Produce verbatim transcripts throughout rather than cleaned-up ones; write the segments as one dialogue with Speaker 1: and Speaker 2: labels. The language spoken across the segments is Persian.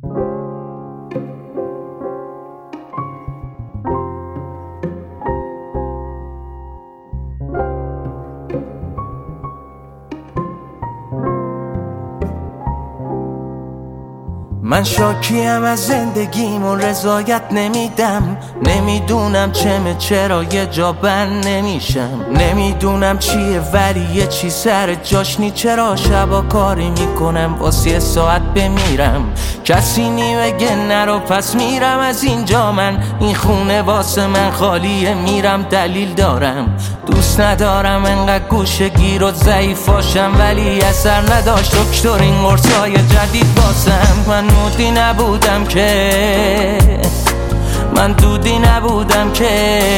Speaker 1: من شاکیم از زندگیم و رضایت نمیدم. نمیدونم چمه چرا یه جا بند نمیشم. نمیدونم چیه ولی یه چی سر جاش نی. چرا شبا کاری میکنم واسه یه ساعت بمیرم. کسی نی بگه نرو پس میرم از اینجا. من این خونه واسه من خالیه میرم دلیل دارم. دوست ندارم انقدر گوشه گیر و ضعیف باشم ولی اثر نداشت دکتر این قرصای جدید واسم. من نودی نبودم که من دودی نبودم که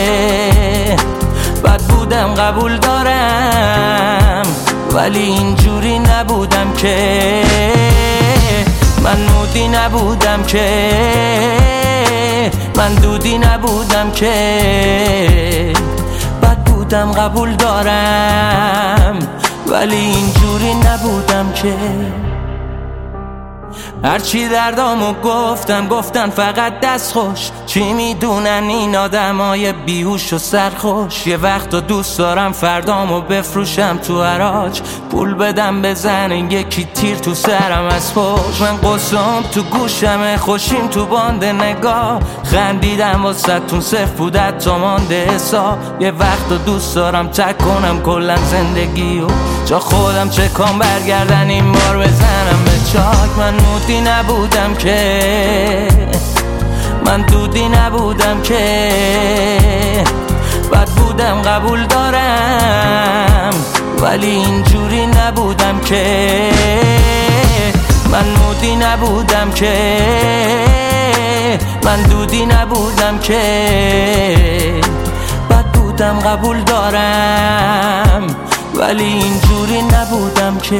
Speaker 1: بد بودم قبول دارم ولی اینجوری نبودم که. من نودی نبودم که من دودی نبودم که بد بودم قبول دارم ولی اینجوری نبودم که. هرچی دردامو گفتم گفتن فقط دست خوش. چی میدونن این آدمای بیهوش و سرخوش. یه وقت دوست دارم فردامو بفروشم تو حراج. پول بدم بزنن یکی تیر تو سرم از پشت. من قصام تو گوشمه خوشیم تو باند نگاه. خندیدم واسه‌تون صف بودت تا مانده حساب. یه وقت دوست دارم تک کنم کلن زندگی و جا خودم چکام برگردن این بار بزنم به چاک. من نودی نبودم که من دودی نبودم که بد بودم قبول دارم ولی اینجوری نبودم که. من نودی نبودم که من دودی نبودم که بد بودم قبول دارم ولی اینجوری نبودم که.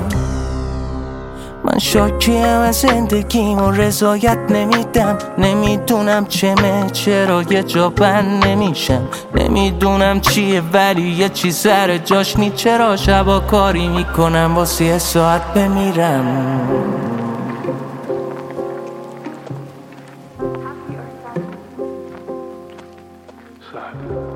Speaker 1: من شاکیم از زندگیم و رضایت نمیدم. نمیدونم چمه چرا یه جا بند نمیشم. نمیدونم چیه ولی یه چی سر جاش نی. چرا شبا کاری میکنم واسه یه ساعت بمیرم.